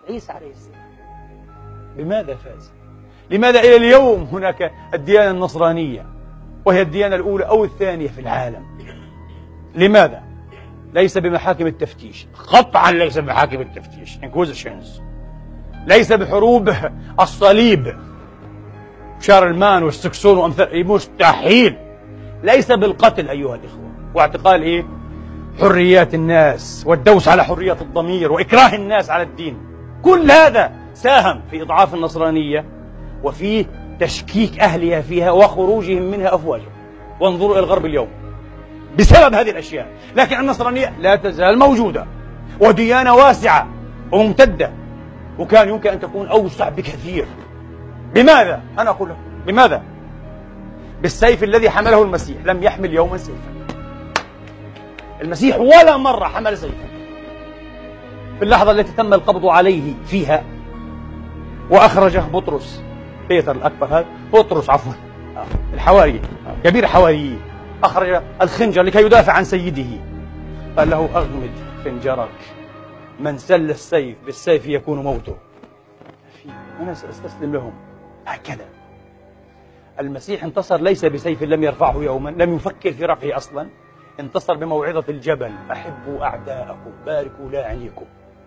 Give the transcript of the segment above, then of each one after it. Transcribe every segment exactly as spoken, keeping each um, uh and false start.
عيسى عليه السلام. بماذا فاز؟ لماذا إلى اليوم هناك الديانة النصرانية وهي الديانة الأولى أو الثانية في العالم؟ لماذا؟ ليس بمحاكم التفتيش، قطعا ليس بمحاكم التفتيش Inquisitions، ليس بحروب الصليب شارلمان والسكسون وأمثال، مستحيل. ليس بالقتل أيها الإخوة واعتقال إيه؟ حريات الناس والدوس على حرية الضمير وإكراه الناس على الدين. كل هذا ساهم في إضعاف النصرانية وفي تشكيك أهلها فيها وخروجهم منها أفواجا. وانظروا إلى الغرب اليوم بسبب هذه الأشياء. لكن النصرانية لا تزال موجودة وديانة واسعة وممتدة، وكان يمكن أن تكون أوسع بكثير. بماذا؟ أنا أقول لك بماذا؟ بالسيف الذي حمله المسيح. لم يحمل يوما سيفا المسيح، ولا مرة حمل سيفا. في اللحظة التي تم القبض عليه فيها وأخرجه بطرس، بيتر الأكبر هذا، بطرس عفوا الحواري كبير حواريين، أخرج الخنجر لكي يدافع عن سيده. قال له أغمد خنجرك، من سل السيف بالسيف يكون موته. أنا سأستسلم لهم. هكذا المسيح انتصر ليس بسيف لم يرفعه يوما، لم يفكر في رفعه أصلا. انتصر بموعظة الجبل: أحبوا أعداءكم باركوا لاعنيكم.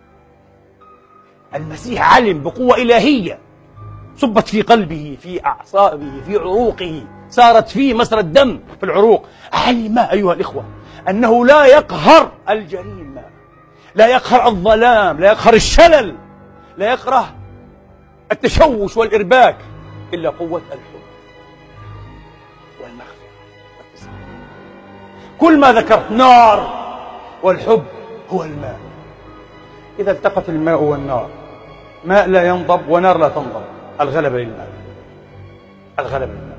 المسيح علم بقوة إلهية صبت في قلبه، في أعصابه، في عروقه، سارت فيه مسرى الدم في العروق. علم أيها الإخوة أنه لا يقهر الجريمة، لا يقهر الظلام، لا يقهر الشلل، لا يقهر التشوش والإرباك إلا قوة الحب والمغفرة والتسامح. كل ما ذكرت نار، والحب هو الماء. إذا التقت الماء والنار، ماء لا ينضب ونار لا تنضب، الغلبة للماء، الغلبة للماء.